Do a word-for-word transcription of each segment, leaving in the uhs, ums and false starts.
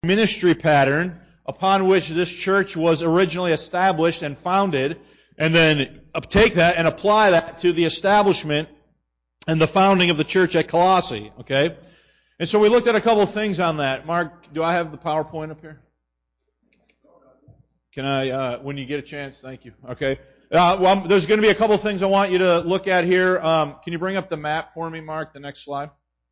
ministry pattern upon which this church was originally established and founded, and then take that and apply that to the establishment and the founding of the church at Colossae, okay? And so we looked at a couple of things on that. Mark, do I have the PowerPoint up here? Can I, uh, when you get a chance, thank you, okay? Uh, well, there's going to be a couple of things I want you to look at here. Um, can you bring up the map for me, Mark, the next slide?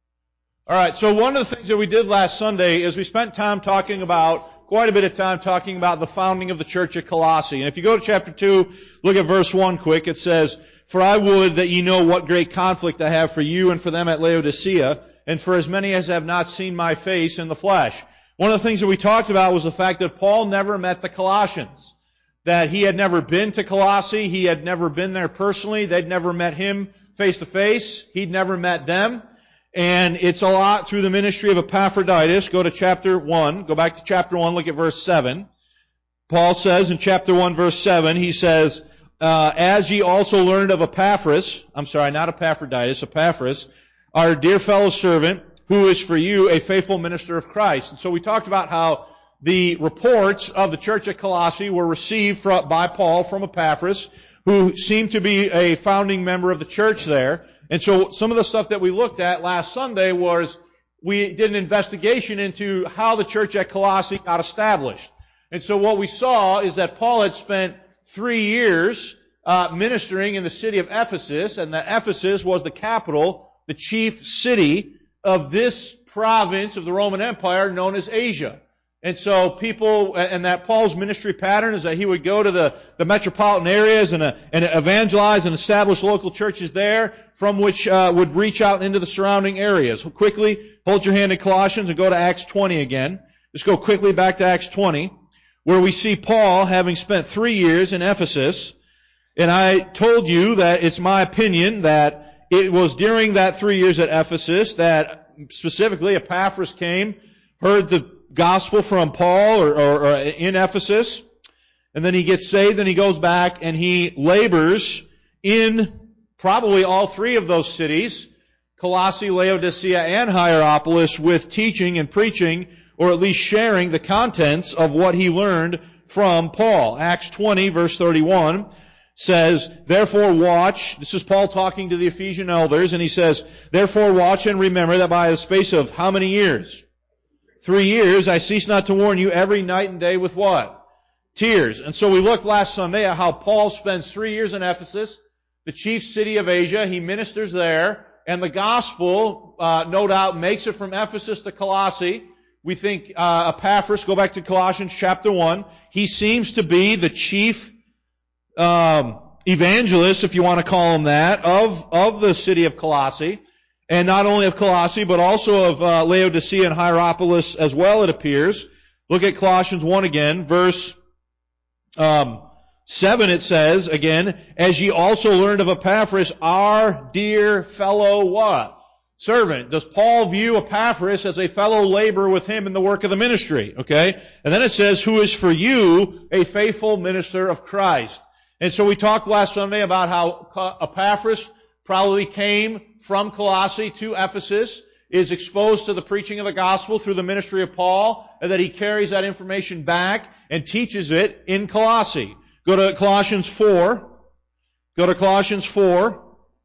All right, so one of the things that we did last Sunday is we spent time talking about, quite a bit of time talking about the founding of the church at Colossae. And if you go to chapter two, look at verse one quick. It says, "For I would that ye know what great conflict I have for you and for them at Laodicea, and for as many as have not seen my face in the flesh." One of the things that we talked about was the fact that Paul never met the Colossians. That he had never been to Colossae, he had never been there personally, they'd never met him face to face, he'd never met them. And it's a lot through the ministry of Epaphroditus. Go to chapter one. Go back to chapter one. Look at verse seven. Paul says in chapter one, verse seven, he says, uh, "As ye also learned of Epaphras," I'm sorry, not Epaphroditus, Epaphras, "our dear fellow servant, who is for you a faithful minister of Christ." And so we talked about how the reports of the church at Colossae were received from, by Paul from Epaphras, who seemed to be a founding member of the church there. And so some of the stuff that we looked at last Sunday was we did an investigation into how the church at Colossae got established. And so what we saw is that Paul had spent three years uh, ministering in the city of Ephesus, and that Ephesus was the capital, the chief city of this province of the Roman Empire known as Asia. And so people, and that Paul's ministry pattern is that he would go to the, the metropolitan areas and, uh, and evangelize and establish local churches there, from which uh, would reach out into the surrounding areas. Quickly, hold your hand in Colossians and go to Acts twenty again. Just go quickly back to Acts twenty, where we see Paul having spent three years in Ephesus. And I told you that it's my opinion that it was during that three years at Ephesus that specifically Epaphras came, heard the gospel from Paul or, or, or in Ephesus, and then he gets saved and he goes back and he labors in probably all three of those cities, Colossae, Laodicea, and Hierapolis, with teaching and preaching, or at least sharing the contents of what he learned from Paul. Acts twenty verse thirty-one says, "Therefore watch," this is Paul talking to the Ephesian elders, and he says, "Therefore watch and remember that by the space of how many years? Three years, I cease not to warn you every night and day with" what? Tears. And so we looked last Sunday at how Paul spends three years in Ephesus, the chief city of Asia. He ministers there, and the gospel, uh, no doubt, makes it from Ephesus to Colossae. We think uh, Epaphras, go back to Colossians chapter one, he seems to be the chief um, evangelist, if you want to call him that, of, of the city of Colossae. And not only of Colossae, but also of uh, Laodicea and Hierapolis as well, it appears. Look at Colossians one again, verse um, seven it says, again, "As ye also learned of Epaphras, our dear fellow" what? Servant. Does Paul view Epaphras as a fellow laborer with him in the work of the ministry? Okay? And then it says, "Who is for you a faithful minister of Christ." And so we talked last Sunday about how Epaphras probably came from Colossae to Ephesus, is exposed to the preaching of the gospel through the ministry of Paul, and that he carries that information back and teaches it in Colossae. Go to Colossians four. Go to Colossians four.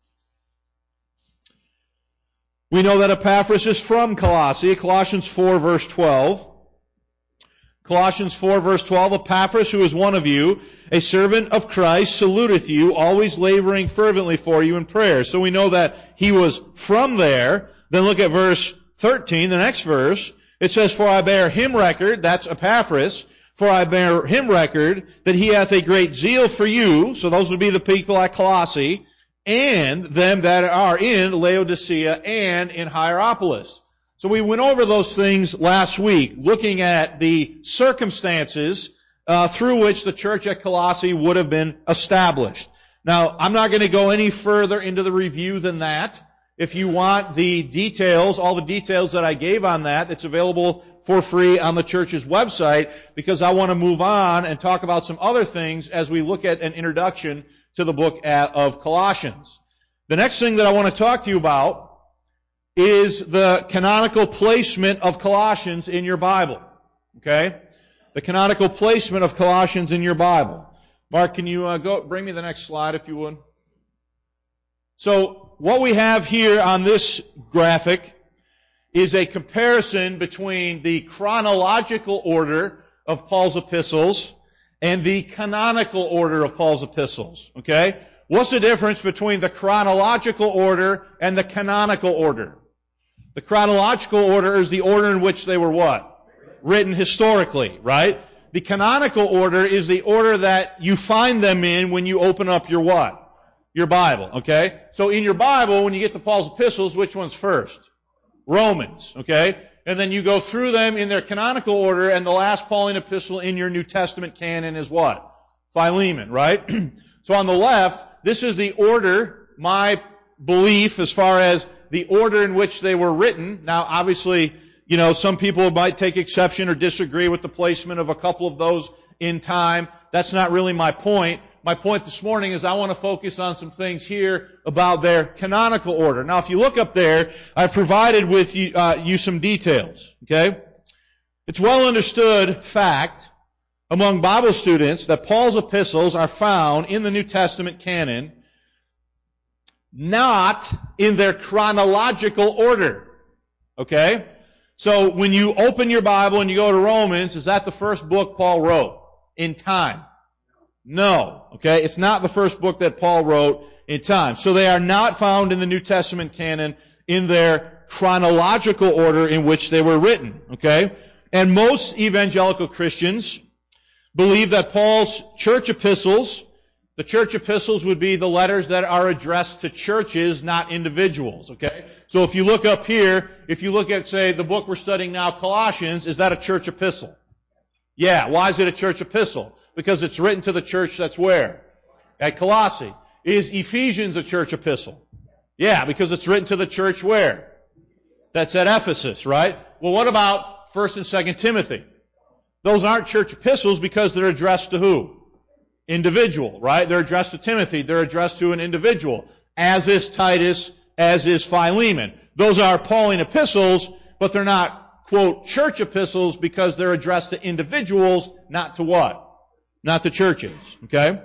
We know that Epaphras is from Colossae. Colossians four verse twelve. Colossians four verse twelve, "Epaphras, who is one of you, a servant of Christ, saluteth you, always laboring fervently for you in prayer." So we know that he was from there. Then look at verse thirteen, the next verse. It says, "For I bear him record," that's Epaphras, "for I bear him record that he hath a great zeal for you," so those would be the people at Colossae, "and them that are in Laodicea and in Hierapolis." So we went over those things last week, looking at the circumstances uh, through which the church at Colossae would have been established. Now, I'm not going to go any further into the review than that. If you want the details, all the details that I gave on that, it's available for free on the church's website, because I want to move on and talk about some other things as we look at an introduction to the book of Colossians. The next thing that I want to talk to you about is the canonical placement of Colossians in your Bible. Okay? The canonical placement of Colossians in your Bible. Mark, can you uh, go bring me the next slide if you would? So, what we have here on this graphic is a comparison between the chronological order of Paul's epistles and the canonical order of Paul's epistles. Okay? What's the difference between the chronological order and the canonical order? The chronological order is the order in which they were what? Written historically, right? The canonical order is the order that you find them in when you open up your what? Your Bible, okay? So in your Bible, when you get to Paul's epistles, which one's first? Romans, okay? And then you go through them in their canonical order, and the last Pauline epistle in your New Testament canon is what? Philemon, right? So on the left, this is the order, my belief as far as the order in which they were written. Now, obviously, you know, some people might take exception or disagree with the placement of a couple of those in time. That's not really my point. My point this morning is I want to focus on some things here about their canonical order. Now, if you look up there, I provided with you, uh, you some details, okay? It's well understood fact among Bible students that Paul's epistles are found in the New Testament canon not in their chronological order, okay? So when you open your Bible and you go to Romans, is that the first book Paul wrote in time? No. Okay? It's not the first book that Paul wrote in time. So they are not found in the New Testament canon in their chronological order in which they were written. Okay? And most evangelical Christians believe that Paul's church epistles, the church epistles would be the letters that are addressed to churches, not individuals, okay? So if you look up here, if you look at, say, the book we're studying now, Colossians, is that a church epistle? Yeah. Why is it a church epistle? Because it's written to the church that's where? At Colossae. Is Ephesians a church epistle? Yeah, because it's written to the church where? That's at Ephesus, right? Well, what about First and Second Timothy? Those aren't church epistles because they're addressed to who? Individual, right? They're addressed to Timothy. They're addressed to an individual. As is Titus, as is Philemon. Those are Pauline epistles, but they're not, quote, church epistles because they're addressed to individuals, not to what? Not to churches. Okay?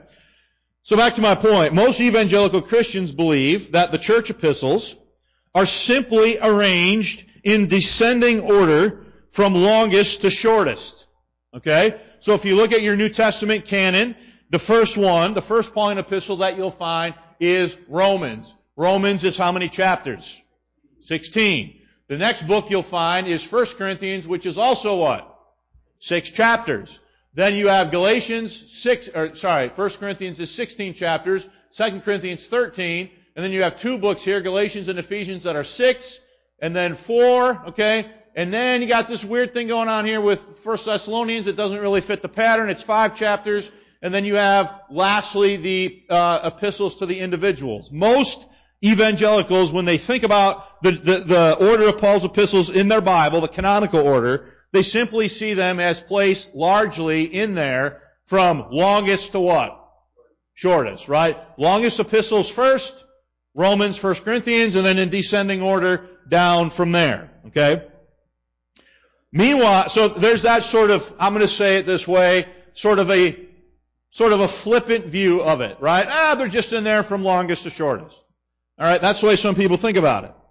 So back to my point. Most evangelical Christians believe that the church epistles are simply arranged in descending order from longest to shortest. Okay? So if you look at your New Testament canon, the first one, the first Pauline epistle that you'll find is Romans. Romans is how many chapters? sixteen. The next book you'll find is First Corinthians, which is also what? Six chapters. Then you have Galatians, six, or sorry, First Corinthians is sixteen chapters, Second Corinthians thirteen, and then you have two books here, Galatians and Ephesians, that are six, and then four, okay? And then you got this weird thing going on here with First Thessalonians. It doesn't really fit the pattern. It's five chapters. And then you have, lastly, the uh, epistles to the individuals. Most evangelicals, when they think about the, the, the order of Paul's epistles in their Bible, the canonical order, they simply see them as placed largely in there from longest to what? Shortest, right? Longest epistles first, Romans, First Corinthians, and then in descending order down from there. Okay? Meanwhile, so there's that sort of, I'm going to say it this way, sort of a Sort of a flippant view of it, right? Ah, they're just in there from longest to shortest. All right, that's the way some people think about it.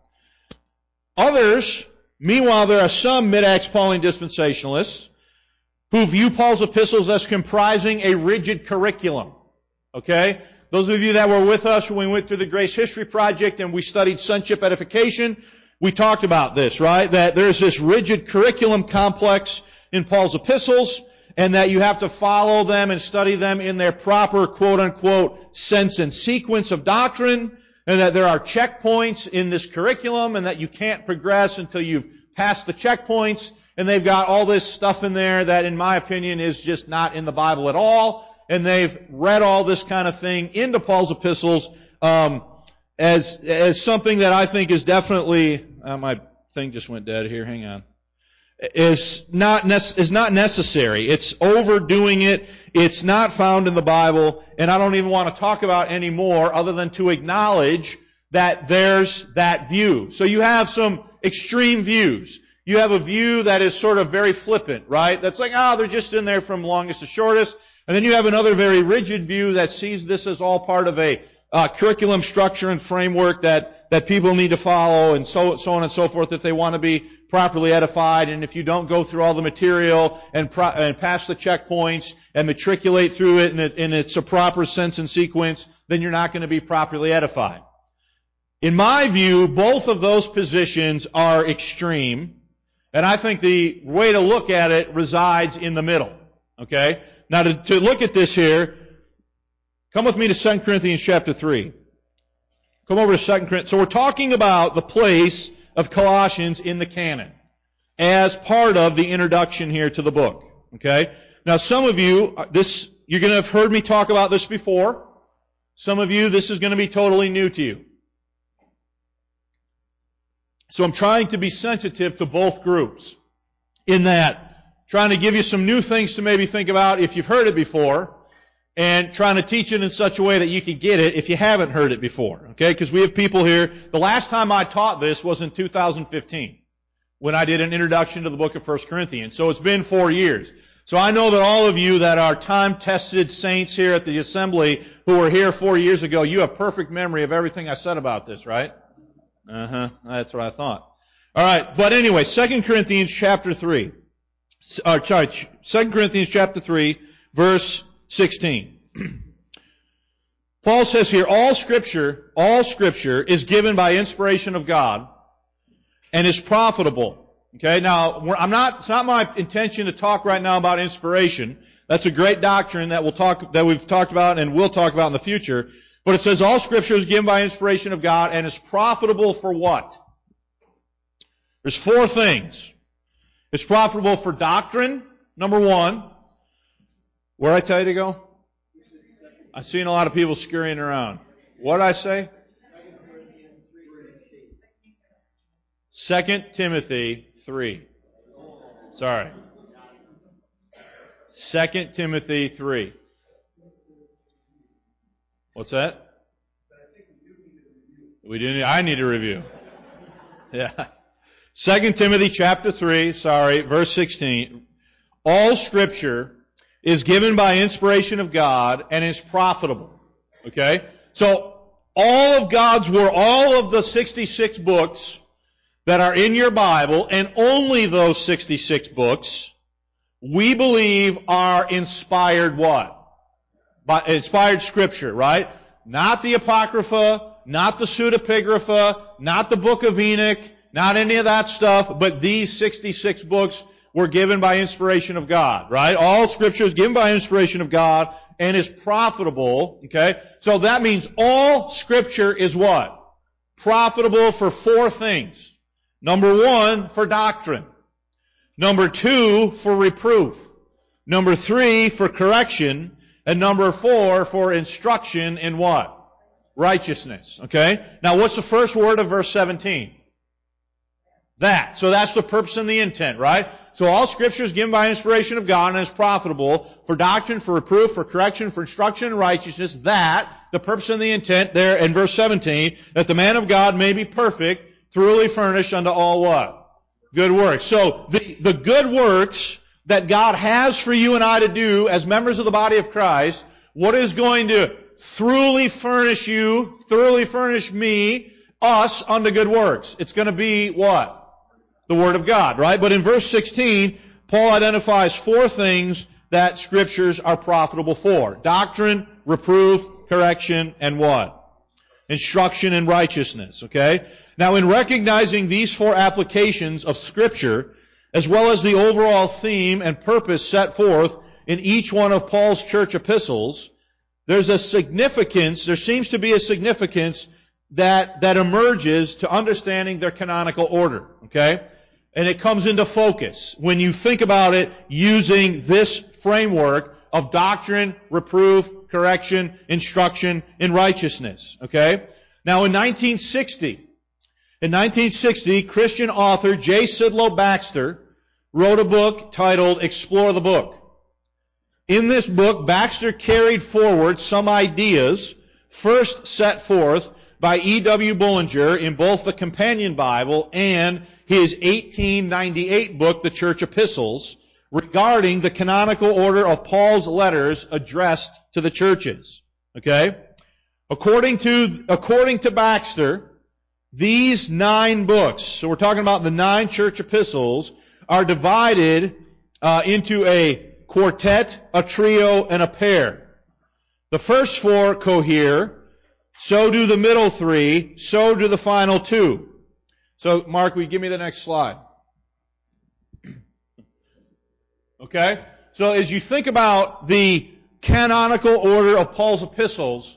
Others, meanwhile, there are some mid-Acts Pauline dispensationalists who view Paul's epistles as comprising a rigid curriculum. Okay? Those of you that were with us when we went through the Grace History Project and we studied sonship edification, we talked about this, right? That there's this rigid curriculum complex in Paul's epistles, and that you have to follow them and study them in their proper quote-unquote sense and sequence of doctrine, and that there are checkpoints in this curriculum, and that you can't progress until you've passed the checkpoints, and they've got all this stuff in there that, in my opinion, is just not in the Bible at all, and they've read all this kind of thing into Paul's epistles um, as as something that I think is definitely... Uh, my thing just went dead here, hang on. is not nece- is not necessary. It's overdoing it. It's not found in the Bible, and I don't even want to talk about any more other than to acknowledge that there's that view. So you have some extreme views. you have a view that is sort of very flippant, right? That's like, ah, oh, they're just in there from longest to shortest. And then you have another very rigid view that sees this as all part of a uh, curriculum structure and framework that, that people need to follow, and so, so on and so forth, if they want to be properly edified. And if you don't go through all the material and, pro- and pass the checkpoints and matriculate through it in, it in its a proper sense and sequence, then you're not going to be properly edified. In my view, both of those positions are extreme, and I think the way to look at it resides in the middle. Okay? Now to, to look at this here, come with me to Second Corinthians chapter three. Come over to Second Corinthians. So we're talking about the place of Colossians in the canon as part of the introduction here to the book. Okay? Now some of you, this, you're going to have heard me talk about this before. Some of you, this is going to be totally new to you. So I'm trying to be sensitive to both groups in that, trying to give you some new things to maybe think about if you've heard it before, and trying to teach it in such a way that you can get it if you haven't heard it before. Okay? Because we have people here. The last time I taught this was in two thousand fifteen, when I did an introduction to the book of First Corinthians. So it's been four years. So I know that all of you that are time-tested saints here at the assembly who were here four years ago, you have perfect memory of everything I said about this, right? Uh-huh. That's what I thought. All right. But anyway, Second Corinthians chapter three. Uh, sorry, Second Corinthians chapter three, verse sixteen. Paul says here, all Scripture, all Scripture is given by inspiration of God and is profitable. Okay, now, I'm not, it's not my intention to talk right now about inspiration. That's a great doctrine that we'll talk, that we've talked about and will talk about in the future. But it says all Scripture is given by inspiration of God and is profitable for what? There's four things. It's profitable for doctrine, number one. Where did I tell you to go? I've seen a lot of people scurrying around. What did I say? Second Timothy three. Sorry. Second Timothy three. What's that? We do need, I need a review. Yeah. Second Timothy chapter three, sorry, verse sixteen. All Scripture is given by inspiration of God and is profitable. Okay? So, all of God's Word, all of the sixty-six books that are in your Bible, and only those sixty-six books, we believe are inspired what? By inspired Scripture, right? Not the Apocrypha, not the Pseudepigrapha, not the Book of Enoch, not any of that stuff, but these sixty-six books were given by inspiration of God, right? All Scripture is given by inspiration of God and is profitable, okay? So that means all Scripture is what? Profitable for four things. Number one, for doctrine. Number two, for reproof. Number three, for correction. And number four, for instruction in what? Righteousness, okay? Now what's the first word of verse seventeen? That. So that's the purpose and the intent, right? So all Scripture is given by inspiration of God and is profitable for doctrine, for reproof, for correction, for instruction in righteousness. That, the purpose and the intent there in verse seventeen, that the man of God may be perfect, thoroughly furnished unto all what? Good works. So the, the good works that God has for you and I to do as members of the body of Christ, what is going to thoroughly furnish you, thoroughly furnish me, us unto good works? It's going to be what? The Word of God, right? But in verse sixteen, Paul identifies four things that Scriptures are profitable for. Doctrine, reproof, correction, and what? Instruction in righteousness, okay? Now in recognizing these four applications of Scripture, as well as the overall theme and purpose set forth in each one of Paul's church epistles, there's a significance, there seems to be a significance that, that emerges to understanding their canonical order, okay? And it comes into focus when you think about it using this framework of doctrine, reproof, correction, instruction in righteousness, okay? Now in nineteen sixty, in nineteen sixty, Christian author J. Sidlow Baxter wrote a book titled Explore the Book. In this book, Baxter carried forward some ideas first set forth by E W Bullinger in both the Companion Bible and his eighteen ninety-eight book, The Church Epistles, regarding the canonical order of Paul's letters addressed to the churches. Okay? According to, according to Baxter, these nine books, so we're talking about the nine church epistles, are divided uh, into a quartet, a trio, and a pair. The first four cohere, so do the middle three, so do the final two. So, Mark, will you give me the next slide? Okay? So as you think about the canonical order of Paul's epistles,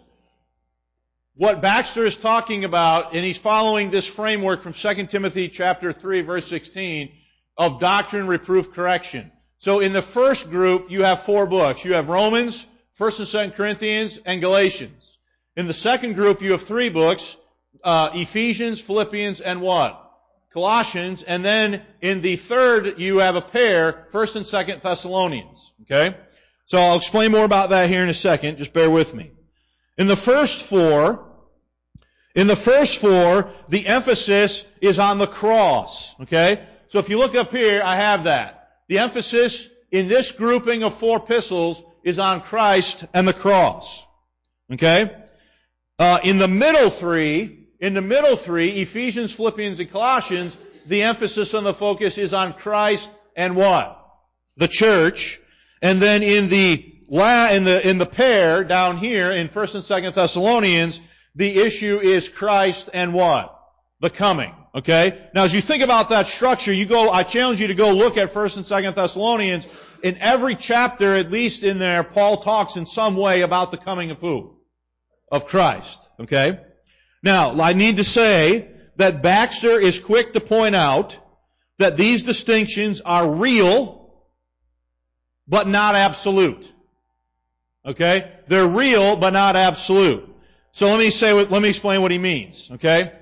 what Baxter is talking about, and he's following this framework from Second Timothy chapter three, verse sixteen, of doctrine, reproof, correction. So in the first group, you have four books. You have Romans, First and Second Corinthians, and Galatians. In the second group, you have three books, uh, Ephesians, Philippians, and what? Colossians. And then in the third, you have a pair, First and Second Thessalonians. Okay? So I'll explain more about that here in a second. Just bear with me. In the first four, in the first four, the emphasis is on the cross. Okay? So if you look up here, I have that. The emphasis in this grouping of four epistles is on Christ and the cross. Okay? Uh, in the middle three, in the middle three, Ephesians, Philippians, and Colossians, the emphasis and the focus is on Christ and what? The church. And then in the la, in the in the pair down here in First and Second Thessalonians, the issue is Christ and what? The coming. Okay? Now as you think about that structure, you go, I challenge you to go look at First and Second Thessalonians. In every chapter, at least in there, Paul talks in some way about the coming of who? Of Christ. Okay? Now, I need to say that Baxter is quick to point out that these distinctions are real, but not absolute. Okay? They're real, but not absolute. So let me say, what, let me explain what he means. Okay?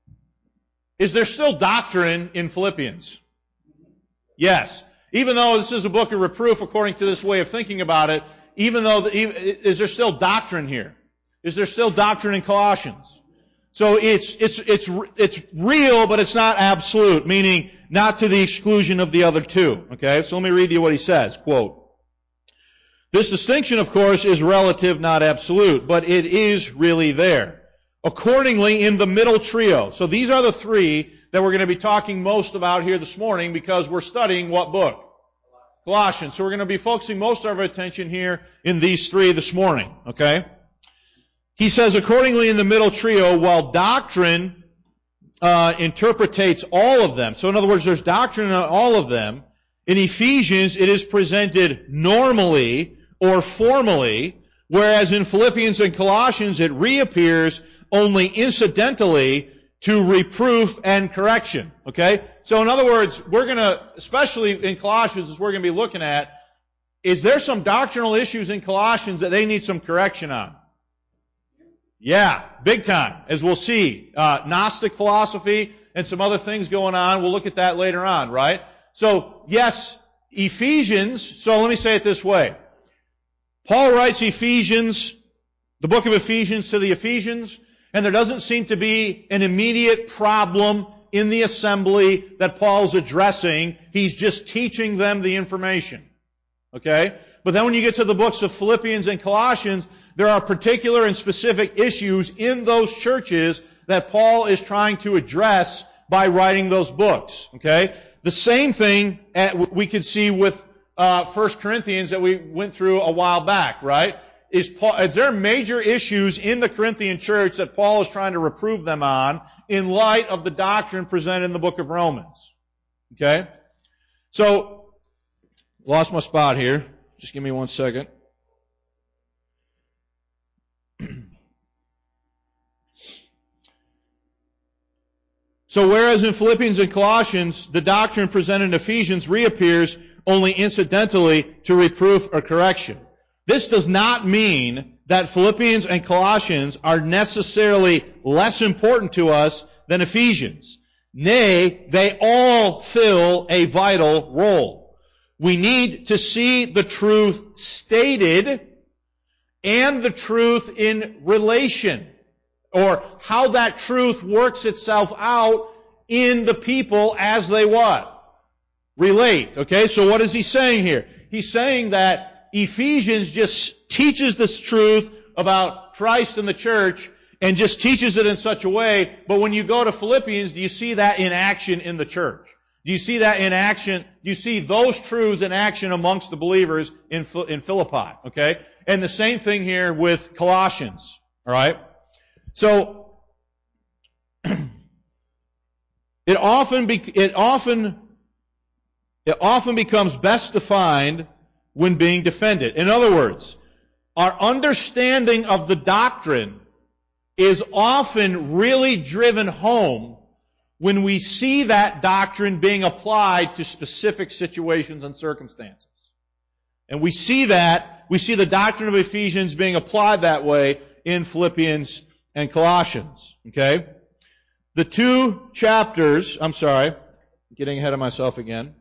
Is there still doctrine in Philippians? Yes. Even though this is a book of reproof according to this way of thinking about it, even though, the, is there still doctrine here? Is there still doctrine in Colossians? So it's, it's, it's, it's real, but it's not absolute, meaning not to the exclusion of the other two. Okay? So let me read you what he says. Quote, this distinction, of course, is relative, not absolute, but it is really there. Accordingly, in the middle trio. So these are the three that we're going to be talking most about here this morning because we're studying what book? Colossians. So we're going to be focusing most of our attention here in these three this morning. Okay? He says, accordingly in the middle trio, while doctrine uh, interpretates all of them. So in other words, there's doctrine in all of them. In Ephesians, it is presented normally or formally, whereas in Philippians and Colossians, it reappears only incidentally to reproof and correction. Okay? So in other words, we're going to, especially in Colossians, as we're going to be looking at, is there some doctrinal issues in Colossians that they need some correction on? Yeah, big time, as we'll see. Uh, Gnostic philosophy and some other things going on. We'll look at that later on, right? So, yes, Ephesians, so let me say it this way. Paul writes Ephesians, the book of Ephesians to the Ephesians, and there doesn't seem to be an immediate problem in the assembly that Paul's addressing. He's just teaching them the information. Okay? But then when you get to the books of Philippians and Colossians, there are particular and specific issues in those churches that Paul is trying to address by writing those books. Okay? The same thing we could see with uh, First Corinthians that we went through a while back, right? Is, Paul, is there major issues in the Corinthian church that Paul is trying to reprove them on in light of the doctrine presented in the book of Romans? Okay? So, lost my spot here. Just give me one second. So whereas in Philippians and Colossians, the doctrine presented in Ephesians reappears only incidentally to reproof or correction. This does not mean that Philippians and Colossians are necessarily less important to us than Ephesians. Nay, they all fill a vital role. We need to see the truth stated and the truth in relation, or how that truth works itself out in the people as they what? Relate. Okay, so what is he saying here? He's saying that Ephesians just teaches this truth about Christ and the church and just teaches it in such a way, but when you go to Philippians, do you see that in action in the church? Do you see that in action? Do you see those truths in action amongst the believers in, in Philippi? Okay? And the same thing here with Colossians. Alright? So, it often, be, it often, it often becomes best defined when being defended. In other words, our understanding of the doctrine is often really driven home when we see that doctrine being applied to specific situations and circumstances. And we see that, we see the doctrine of Ephesians being applied that way in Philippians and Colossians. Okay? The two chapters, I'm sorry, getting ahead of myself again.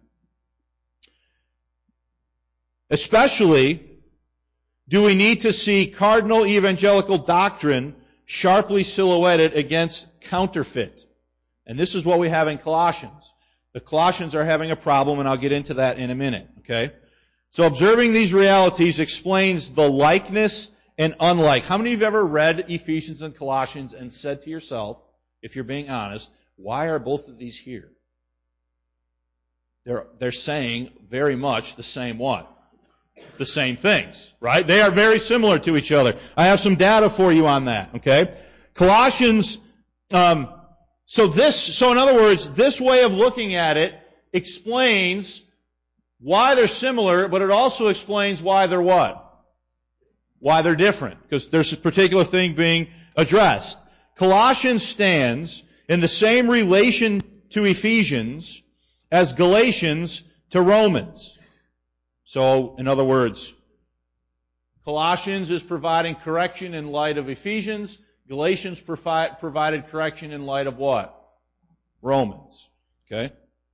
Especially, do we need to see cardinal evangelical doctrine sharply silhouetted against counterfeit? And this is what we have in Colossians. The Colossians are having a problem, and I'll get into that in a minute. Okay? So observing these realities explains the likeness and unlike. How many of you have ever read Ephesians and Colossians and said to yourself, if you're being honest, why are both of these here? They're, they're saying very much the same what? The same things, right? They are very similar to each other. I have some data for you on that, okay? Colossians, um, so this, so in other words, this way of looking at it explains why they're similar, but it also explains why they're what? Why they're different. Because there's a particular thing being addressed. Colossians stands in the same relation to Ephesians as Galatians to Romans. So, in other words, Colossians is providing correction in light of Ephesians. Galatians provi- provided correction in light of what? Romans. Okay?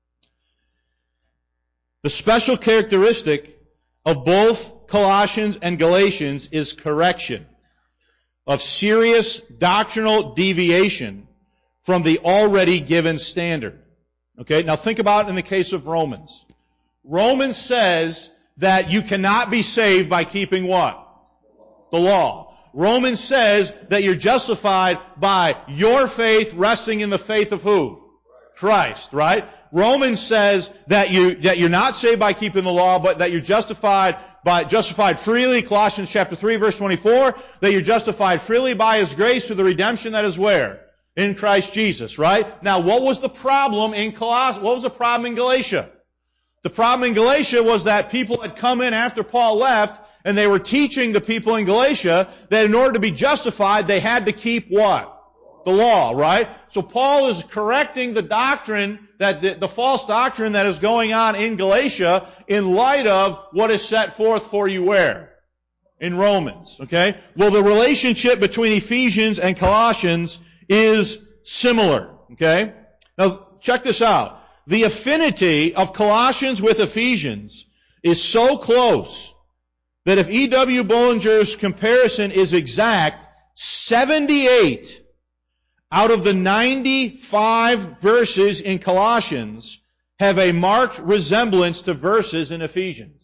The special characteristic of both Colossians and Galatians is correction of serious doctrinal deviation from the already given standard. Okay? Now think about it in the case of Romans. Romans says that you cannot be saved by keeping what? The law. Romans says that you're justified by your faith resting in the faith of who? Christ, right? Romans says that you that you're not saved by keeping the law, but that you're justified by justified freely, Colossians chapter three, verse twenty-four, that you're justified freely by His grace through the redemption that is where? In Christ Jesus, right? Now, what was the problem in Coloss- what was the problem in Galatia? The problem in Galatia was that people had come in after Paul left, and they were teaching the people in Galatia that in order to be justified, they had to keep what? The law, right? So Paul is correcting the doctrine, that the, the false doctrine that is going on in Galatia in light of what is set forth for you where? In Romans, okay? Well, the relationship between Ephesians and Colossians is similar, okay? Now, check this out. The affinity of Colossians with Ephesians is so close that if E W Bollinger's comparison is exact, seventy-eight out of the ninety-five verses in Colossians have a marked resemblance to verses in Ephesians.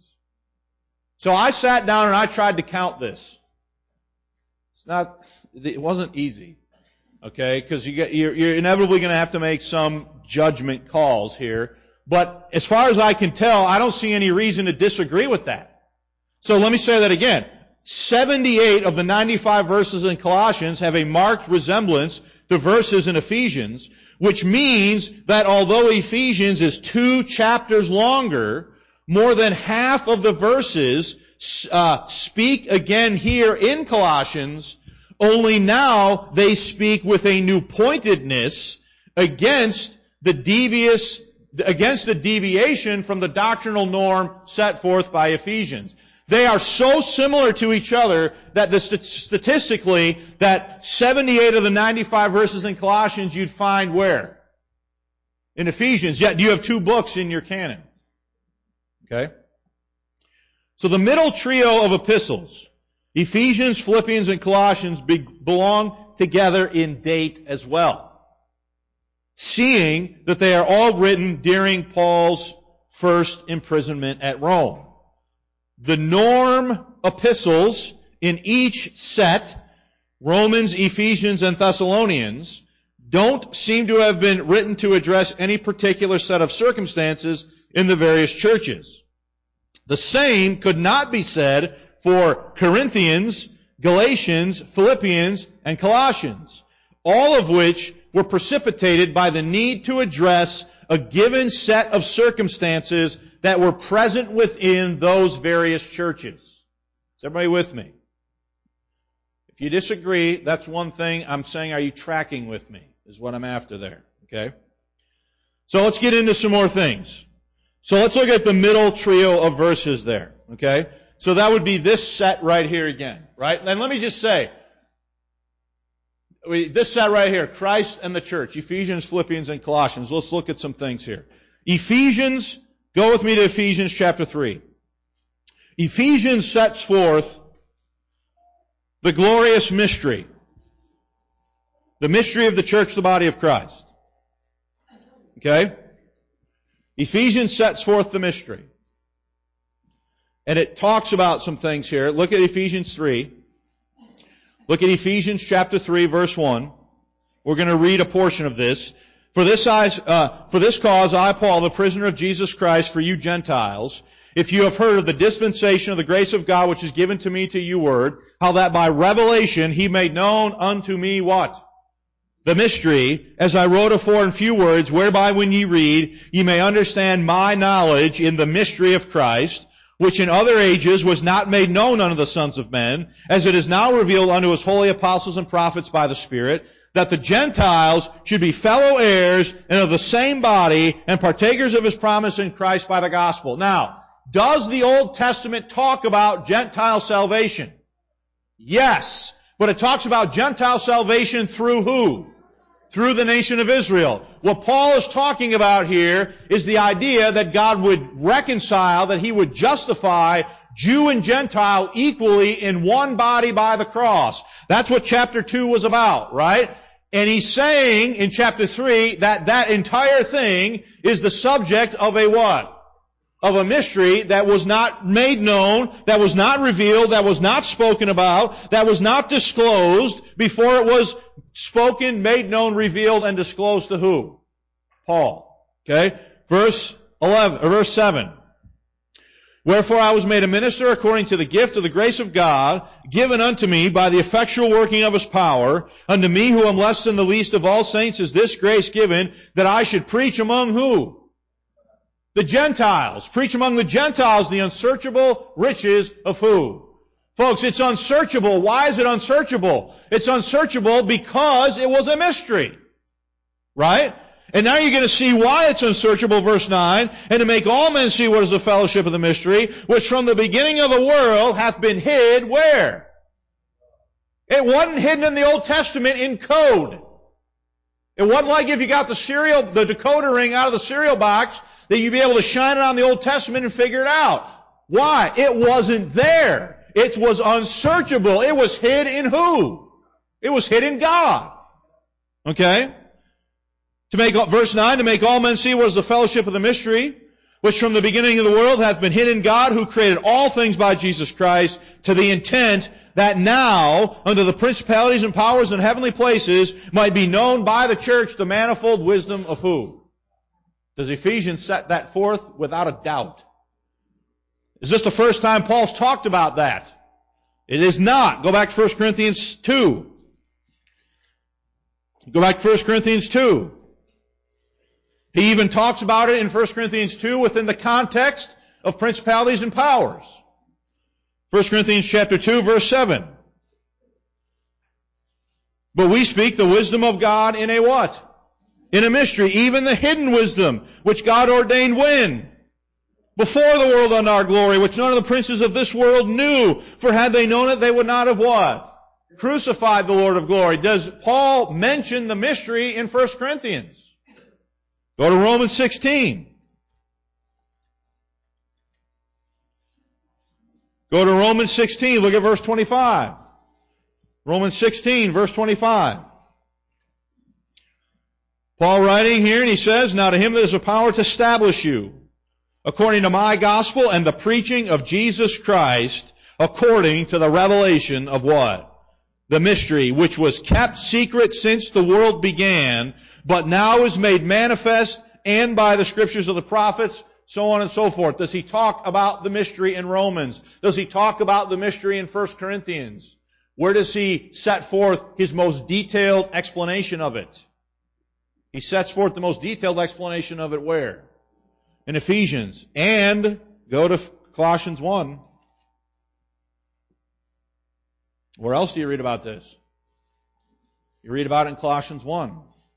So I sat down and I tried to count this. It's not, it wasn't easy. Okay, because you get, you're, you're inevitably going to have to make some judgment calls here. But as far as I can tell, I don't see any reason to disagree with that. So let me say that again. seventy-eight of the ninety-five verses in Colossians have a marked resemblance to verses in Ephesians, which means that although Ephesians is two chapters longer, more than half of the verses uh, speak again here in Colossians. Only now they speak with a new pointedness against the devious, against the deviation from the doctrinal norm set forth by Ephesians. They are so similar to each other that the st- statistically, that seventy-eight of the ninety-five verses in Colossians you'd find where? In Ephesians. Yet you have two books in your canon. Okay? So the middle trio of epistles, Ephesians, Philippians, and Colossians be- belong together in date as well. seeing that they are all written during Paul's first imprisonment at Rome. The norm epistles in each set, Romans, Ephesians, and Thessalonians, don't seem to have been written to address any particular set of circumstances in the various churches. The same could not be said for Corinthians, Galatians, Philippians, and Colossians, all of which were precipitated by the need to address a given set of circumstances that were present within those various churches. Is everybody with me? If you disagree, that's one thing. I'm saying, are you tracking with me? Is what I'm after there. Okay? So let's get into some more things. So let's look at the middle trio of verses there. Okay? So that would be this set right here again. Right? And let me just say, we, this set right here, Christ and the church, Ephesians, Philippians, and Colossians. Let's look at some things here. Ephesians, go with me to Ephesians chapter three. Ephesians sets forth the glorious mystery. The mystery of the church, the body of Christ. Okay? Ephesians sets forth the mystery. And it talks about some things here. Look at Ephesians three. Look at Ephesians chapter three, verse one. We're going to read a portion of this. For this, I, uh, for this cause, I, Paul, the prisoner of Jesus Christ, for you Gentiles, if you have heard of the dispensation of the grace of God which is given to me to you word, how that by revelation he made known unto me what? The mystery, as I wrote afore in few words, whereby when ye read, ye may understand my knowledge in the mystery of Christ, which in other ages was not made known unto the sons of men, as it is now revealed unto his holy apostles and prophets by the Spirit, that the Gentiles should be fellow heirs and of the same body and partakers of his promise in Christ by the gospel. Now, does the Old Testament talk about Gentile salvation? Yes. But it talks about Gentile salvation through who? Through the nation of Israel. What Paul is talking about here is the idea that God would reconcile, that He would justify Jew and Gentile equally in one body by the cross. That's what chapter two was about, right? And he's saying in chapter three that that entire thing is the subject of a what? Of a mystery that was not made known, that was not revealed, that was not spoken about, that was not disclosed before it was spoken, made known, revealed, and disclosed to who? Paul. Okay? Verse eleven, or verse seven. Wherefore I was made a minister according to the gift of the grace of God, given unto me by the effectual working of His power. Unto me who am less than the least of all saints is this grace given, that I should preach among who? The Gentiles. Preach among the Gentiles the unsearchable riches of who? Folks, it's unsearchable. Why is it unsearchable? It's unsearchable because it was a mystery. Right? And now you're going to see why it's unsearchable, verse nine. And to make all men see what is the fellowship of the mystery, which from the beginning of the world hath been hid where? It wasn't hidden in the Old Testament in code. It wasn't like if you got the cereal, the decoder ring out of the cereal box, that you'd be able to shine it on the Old Testament and figure it out. Why? It wasn't there. It was unsearchable. It was hid in who? It was hid in God. Okay? To make, verse nine, to make all men see what is the fellowship of the mystery, which from the beginning of the world hath been hid in God, who created all things by Jesus Christ, to the intent that now, unto the principalities and powers in heavenly places, might be known by the church the manifold wisdom of who? Does Ephesians set that forth? Without a doubt. Is this the first time Paul's talked about that? It is not. Go back to First Corinthians two. Go back to First Corinthians two. He even talks about it in First Corinthians two within the context of principalities and powers. First Corinthians chapter two, verse seven. But we speak the wisdom of God in a what? In a mystery, even the hidden wisdom, which God ordained when? Before the world unto our glory, which none of the princes of this world knew. For had they known it, they would not have what? Crucified the Lord of glory. Does Paul mention the mystery in First Corinthians? Go to Romans sixteen. Go to Romans sixteen. Look at verse twenty-five. Romans sixteen, verse twenty-five. Paul writing here, and he says, "Now to him that is a power to establish you, according to my gospel and the preaching of Jesus Christ, according to the revelation of" what? "The mystery, which was kept secret since the world began, but now is made manifest, and by the scriptures of the prophets," so on and so forth. Does he talk about the mystery in Romans? Does he talk about the mystery in First Corinthians? Where does he set forth his most detailed explanation of it? He sets forth the most detailed explanation of it where? In Ephesians. And go to Colossians one. Where else do you read about this? You read about it in Colossians one.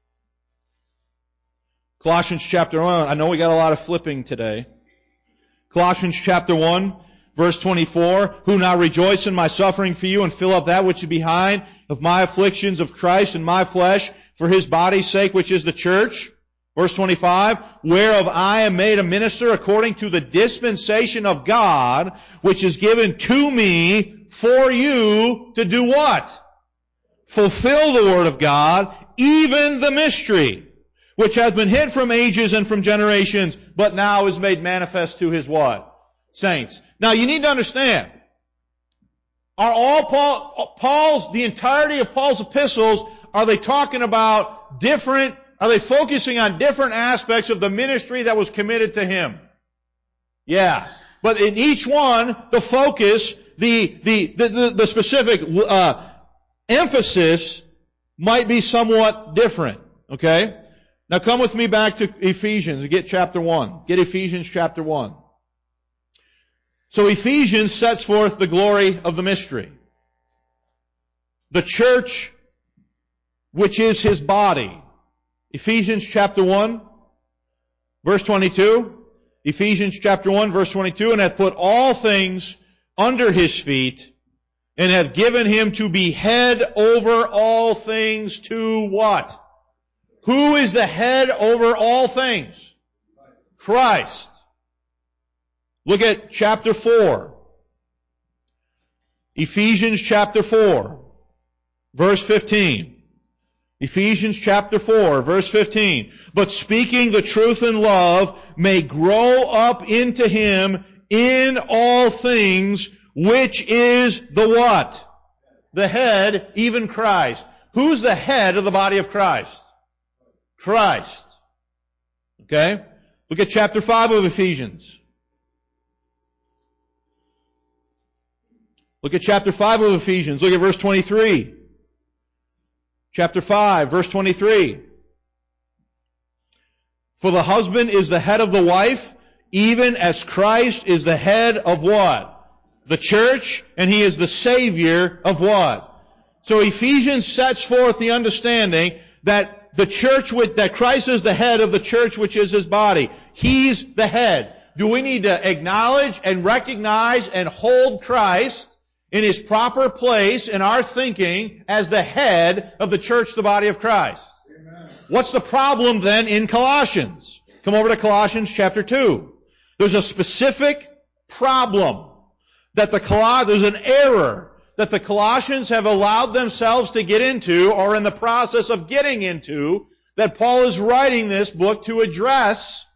Colossians chapter one. I know we got a lot of flipping today. Colossians chapter one, verse twenty-four. "Who now rejoice in my suffering for you, and fill up that which is behind of my afflictions of Christ in my flesh, for His body's sake, which is the church." Verse twenty-five. "Whereof I am made a minister according to the dispensation of God, which is given to me for you to do" what? "Fulfill the word of God, even the mystery, which hath been hid from ages and from generations, but now is made manifest to His" what? "Saints." Now you need to understand, are all Paul, Paul's, the entirety of Paul's epistles, are they talking about different, are they focusing on different aspects of the ministry that was committed to him? Yeah. But in each one, the focus, the, the, the, the, the specific, uh, emphasis might be somewhat different. Okay? Now come with me back to Ephesians and get chapter one. Get Ephesians chapter one. So Ephesians sets forth the glory of the mystery. The church, which is His body. Ephesians chapter one, verse twenty-two. Ephesians chapter one, verse twenty-two. "And hath put all things under His feet, and hath given Him to be head over all things" to what? Who is the head over all things? Christ. Look at chapter four. Ephesians chapter four, verse fifteen. Ephesians chapter four, verse fifteen. "But speaking the truth in love may grow up into Him in all things, which is the" what? "The head, even Christ." Who's the head of the body of Christ? Christ. Okay? Look at chapter five of Ephesians. Look at chapter five of Ephesians. Look at verse twenty-three. Chapter five, verse twenty-three. "For the husband is the head of the wife, even as Christ is the head of" what? "The church, and He is the Savior of" what? So Ephesians sets forth the understanding that the church, with, that Christ is the head of the church, which is His body. He's the head. Do we need to acknowledge and recognize and hold Christ in His proper place in our thinking as the head of the church, the body of Christ? Amen. What's the problem then in Colossians? Come over to Colossians chapter two. There's a specific problem that the Col- there's an error that the Colossians have allowed themselves to get into, or in the process of getting into, that Paul is writing this book to address,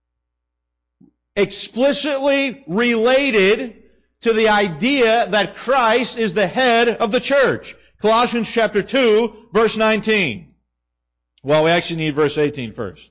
explicitly related to the idea that Christ is the head of the church. Colossians chapter two, verse nineteen. Well, we actually need verse eighteen first.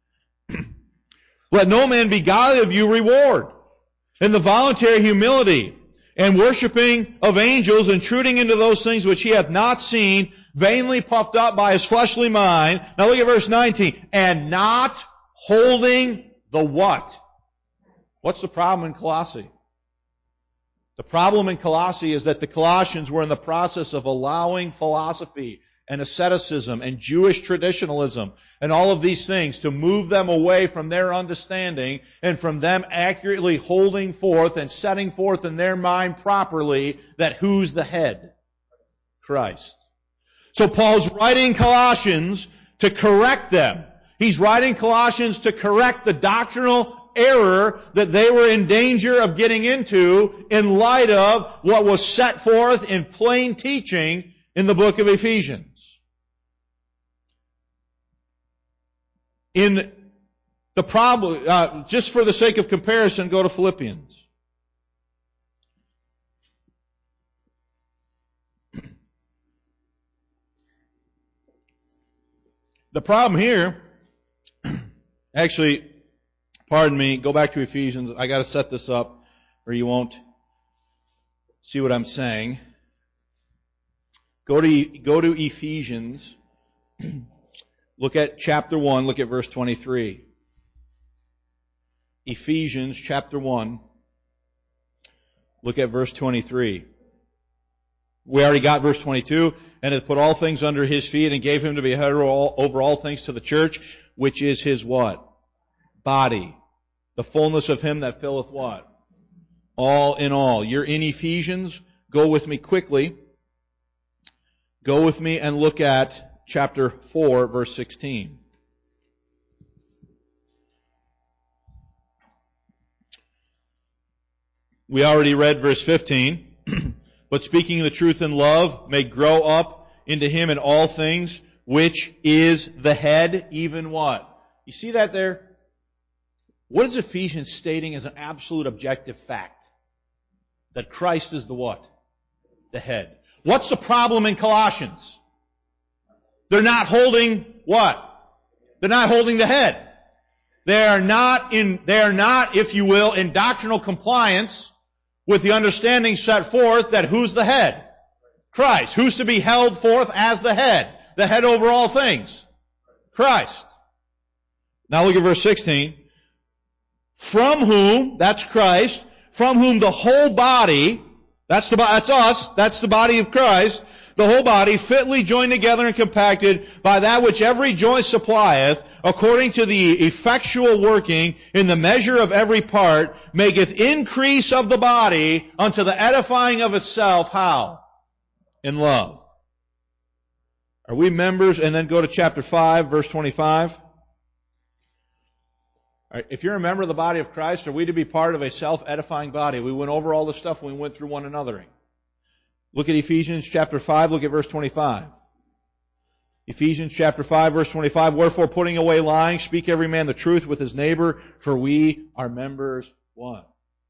"Let no man beguile of you reward, in the voluntary humility, and worshiping of angels, intruding into those things which he hath not seen, vainly puffed up by his fleshly mind." Now look at verse nineteen. "And not holding the" what? What's the problem in Colossae? The problem in Colossae is that the Colossians were in the process of allowing philosophy and asceticism and Jewish traditionalism and all of these things to move them away from their understanding and from them accurately holding forth and setting forth in their mind properly that who's the head? Christ. So Paul's writing Colossians to correct them. He's writing Colossians to correct the doctrinal error that they were in danger of getting into in light of what was set forth in plain teaching in the book of Ephesians. In the problem, uh, just for the sake of comparison, go to Philippians. The problem here, actually, pardon me, go back to Ephesians. I got to set this up or you won't see what I'm saying. Go to, go to Ephesians. Look at chapter one, look at verse twenty-three. Ephesians chapter one, look at verse twenty-three. We already got verse twenty-two, and hath put all things under his feet, and gave him to be head over all, over all things to the church, which is his what? Body. The fullness of him that filleth what? All in all. You're in Ephesians. Go with me quickly. Go with me and look at chapter four, verse sixteen. We already read verse fifteen. But speaking the truth in love may grow up into him in all things, which is the head, even what? You see that there? What is Ephesians stating as an absolute objective fact? That Christ is the what? The head. What's the problem in Colossians? They're not holding what? They're not holding the head. They are not in, they are not, if you will, in doctrinal compliance with the understanding set forth that who's the head? Christ. Who's to be held forth as the head? The head over all things? Christ. Now look at verse sixteen. From whom, that's Christ, from whom the whole body, that's the, that's us, that's the body of Christ, the whole body, fitly joined together and compacted by that which every joint supplieth, according to the effectual working in the measure of every part, maketh increase of the body unto the edifying of itself. How? In love. Are we members? And then go to chapter five, verse twenty-five. All right, if you're a member of the body of Christ, are we to be part of a self-edifying body? We went over all this stuff when we went through one anothering. Look at Ephesians chapter five, look at verse twenty-five. Ephesians chapter five, verse twenty-five. Wherefore, putting away lying, speak every man the truth with his neighbor, for we are members one.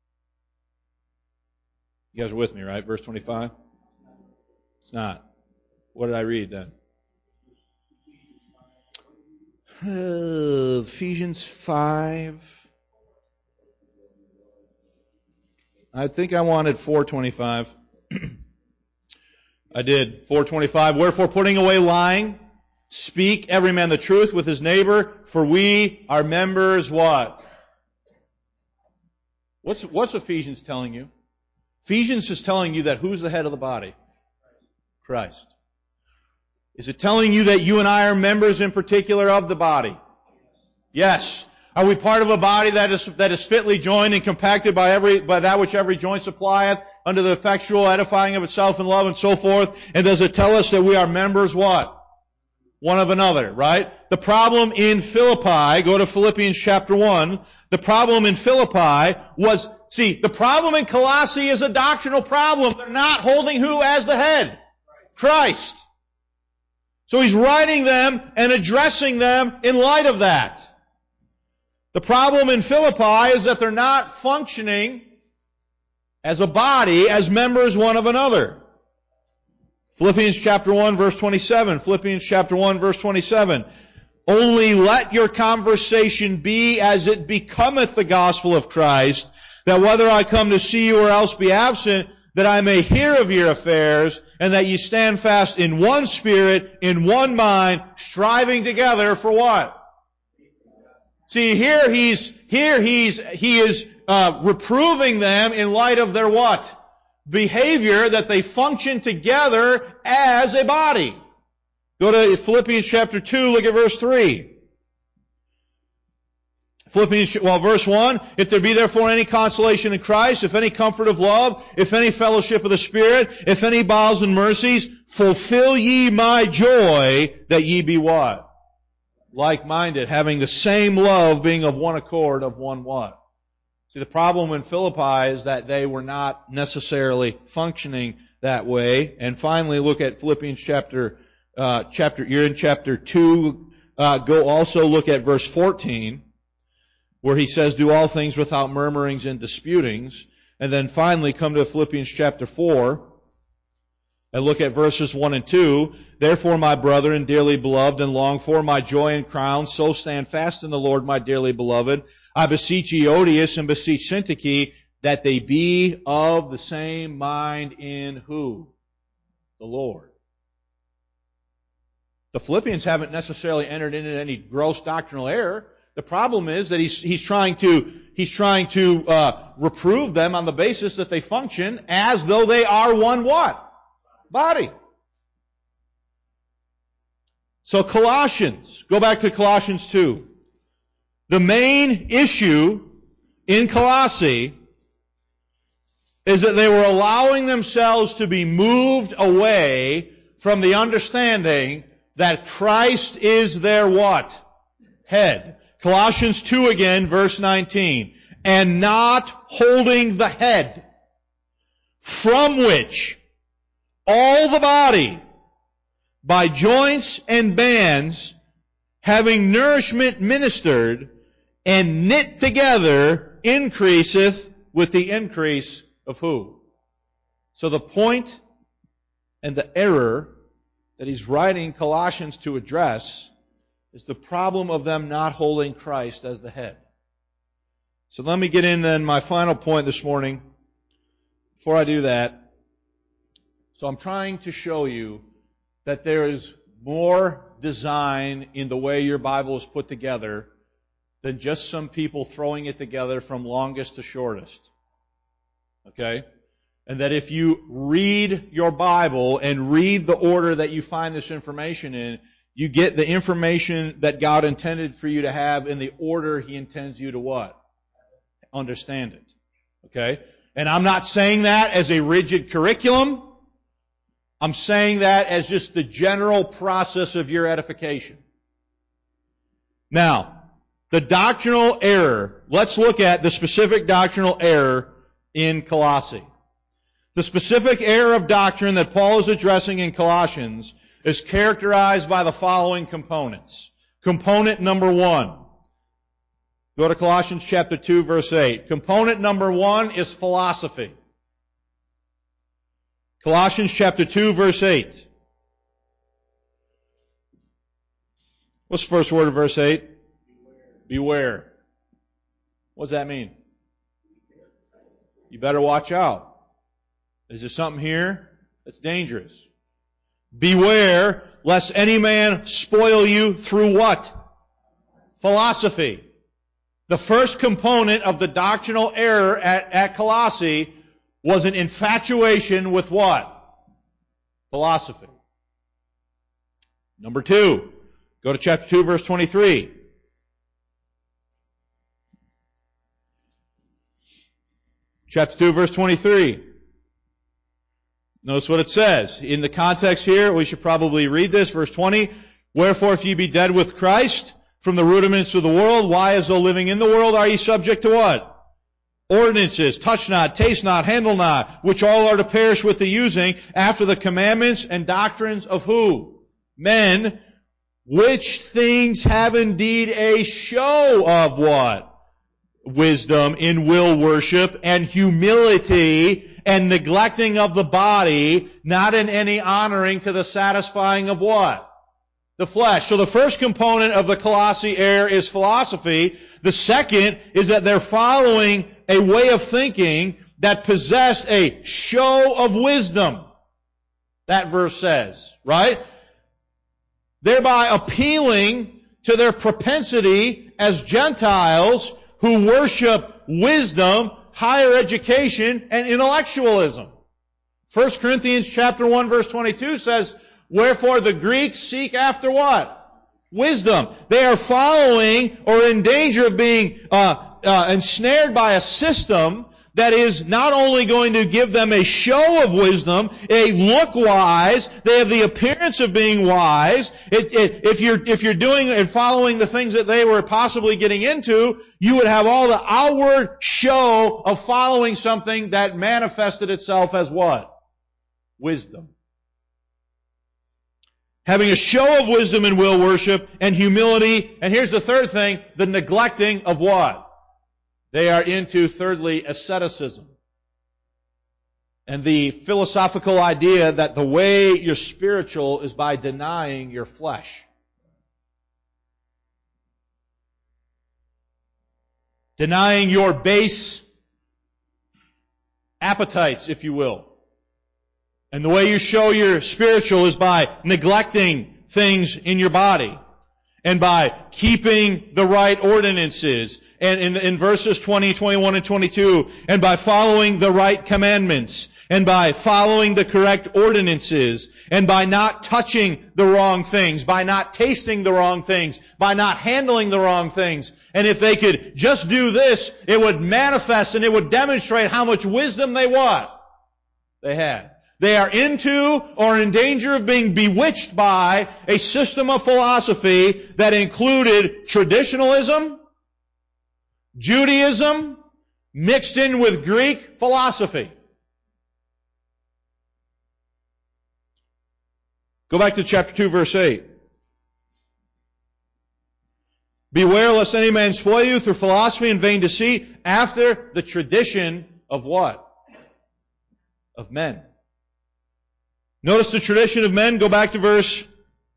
You guys are with me, right? Verse twenty-five? It's not. What did I read then? Uh, Ephesians five. I think I wanted four twenty-five. I did. four twenty-five. Wherefore, putting away lying, speak every man the truth with his neighbor, for we are members what? What's, what's Ephesians telling you? Ephesians is telling you that who's the head of the body? Christ. Is it telling you that you and I are members in particular of the body? Yes. Are we part of a body that is, that is fitly joined and compacted by every, by that which every joint supplieth, under the effectual edifying of itself in love and so forth? And does it tell us that we are members what? One of another, right? The problem in Philippi, go to Philippians chapter one, the problem in Philippi was, see, the problem in Colossae is a doctrinal problem. They're not holding who as the head? Christ. So he's writing them and addressing them in light of that. The problem in Philippi is that they're not functioning as a body, as members one of another. Philippians chapter one, verse twenty-seven. Philippians chapter one, verse twenty-seven. Only let your conversation be as it becometh the gospel of Christ, that whether I come to see you or else be absent, that I may hear of your affairs, and that ye stand fast in one spirit, in one mind, striving together for what? See, here he's, here he's, he is, uh, reproving them in light of their what? Behavior, that they function together as a body. Go to Philippians chapter two, look at verse three. Philippians, well, verse one, if there be therefore any consolation in Christ, if any comfort of love, if any fellowship of the Spirit, if any bowels and mercies, fulfill ye my joy, that ye be what? Like-minded, having the same love, being of one accord, of one what? See, the problem in Philippi is that they were not necessarily functioning that way. And finally, look at Philippians chapter, uh, chapter, you're in chapter two, uh, go also look at verse fourteen, where he says, do all things without murmurings and disputings. And then finally come to Philippians chapter four and look at verses one and two. Therefore, my brethren, dearly beloved and longed for, my joy and crown, so stand fast in the Lord, my dearly beloved. I beseech Eodias and beseech Syntyche that they be of the same mind in who? The Lord. The Philippians haven't necessarily entered into any gross doctrinal error. The problem is that he's, he's trying to, he's trying to, uh, reprove them on the basis that they function as though they are one what? Body. So Colossians, go back to Colossians two. The main issue in Colossae is that they were allowing themselves to be moved away from the understanding that Christ is their what? Head. Colossians two again, verse nineteen. And not holding the head, from which all the body, by joints and bands, having nourishment ministered, and knit together, increaseth with the increase of who? So the point and the error that he's writing Colossians to address is the problem of them not holding Christ as the head. So let me get in then my final point this morning. Before I do that, so I'm trying to show you that there is more design in the way your Bible is put together than just some people throwing it together from longest to shortest. Okay? And that if you read your Bible and read the order that you find this information in, you get the information that God intended for you to have in the order He intends you to what? Understand it. Okay? And I'm not saying that as a rigid curriculum. I'm saying that as just the general process of your edification. Now, the doctrinal error. Let's look at the specific doctrinal error in Colossae. The specific error of doctrine that Paul is addressing in Colossians is characterized by the following components. Component number one. Go to Colossians chapter two, verse eight. Component number one is philosophy. Colossians chapter two, verse eight. What's the first word of verse eight? Beware. Beware. What does that mean? You better watch out. Is there something here that's dangerous? Beware lest any man spoil you through what? Philosophy. The first component of the doctrinal error at, at Colossae was an infatuation with what? Philosophy. Number two, go to chapter two, verse twenty-three. Chapter two, verse twenty-three. Notice what it says. In the context here, we should probably read this, verse twenty. Wherefore, if ye be dead with Christ from the rudiments of the world, why as though living in the world are ye subject to what? Ordinances, touch not, taste not, handle not, which all are to perish with the using, after the commandments and doctrines of who? Men, which things have indeed a show of what? Wisdom in will worship and humility and neglecting of the body, not in any honoring to the satisfying of what? The flesh. So the first component of the Colossae error is philosophy. The second is that they're following a way of thinking that possessed a show of wisdom. That verse says, right? Thereby appealing to their propensity as Gentiles who worship wisdom, higher education, and intellectualism. First Corinthians chapter one verse twenty-two says, wherefore the Greeks seek after what? Wisdom. They are following or in danger of being uh, uh, ensnared by a system that is not only going to give them a show of wisdom, they look wise, they have the appearance of being wise. It, it, if you're if you're doing and following the things that they were possibly getting into, you would have all the outward show of following something that manifested itself as what? Wisdom. having a show of wisdom and will worship and humility. And here's the third thing, the neglecting of what? They are into, thirdly, asceticism. And the philosophical idea that the way you're spiritual is by denying your flesh. Denying your base appetites, if you will. And the way you show you're spiritual is by neglecting things in your body. And by keeping the right ordinances. And in, in verses twenty, twenty-one, and twenty-two, and by following the right commandments. And by following the correct ordinances. And by not touching the wrong things. By not tasting the wrong things. By not handling the wrong things. And if they could just do this, it would manifest and it would demonstrate how much wisdom they what? They had. They are into or in danger of being bewitched by a system of philosophy that included traditionalism, Judaism, mixed in with Greek philosophy. Go back to chapter two, verse eight. Beware lest any man spoil you through philosophy and vain deceit, after the tradition of what? Of men. Notice the tradition of men. Go back to verse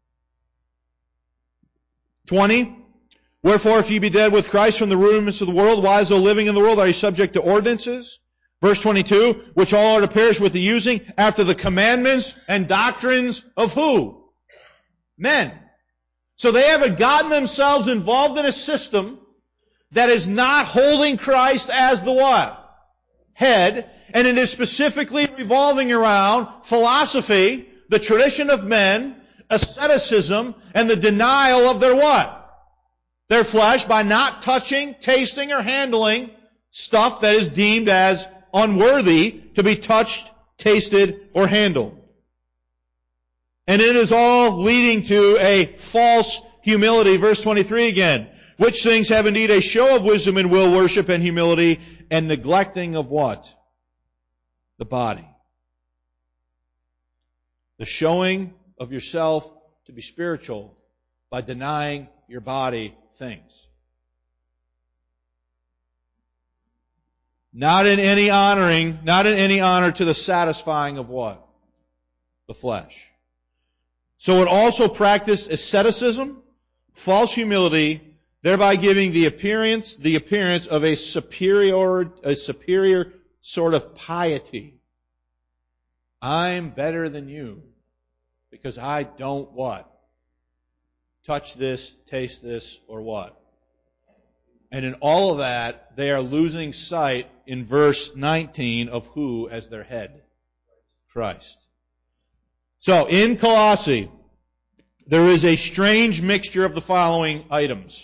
twenty. Wherefore, if ye be dead with Christ from the rudiments of the world, why as though living in the world are ye subject to ordinances? Verse twenty-two, which all are to perish with the using, after the commandments and doctrines of who? Men. So they haven't gotten themselves involved in a system that is not holding Christ as the what? Head. And it is specifically revolving around philosophy, the tradition of men, asceticism, and the denial of their what? Their flesh by not touching, tasting, or handling stuff that is deemed as unworthy to be touched, tasted, or handled. And it is all leading to a false humility. Verse twenty-three again. Which things have indeed a show of wisdom and will worship and humility, and neglecting of what? The body. The showing of yourself to be spiritual by denying your body things. Not in any honoring, not in any honor to the satisfying of what? The flesh. So it also practiced asceticism, false humility, thereby giving the appearance, the appearance of a superior, a superior sort of piety. I'm better than you because I don't what? Touch this, taste this, or what? And in all of that, they are losing sight in verse nineteen of who as their head? Christ. So, in Colossae, there is a strange mixture of the following items.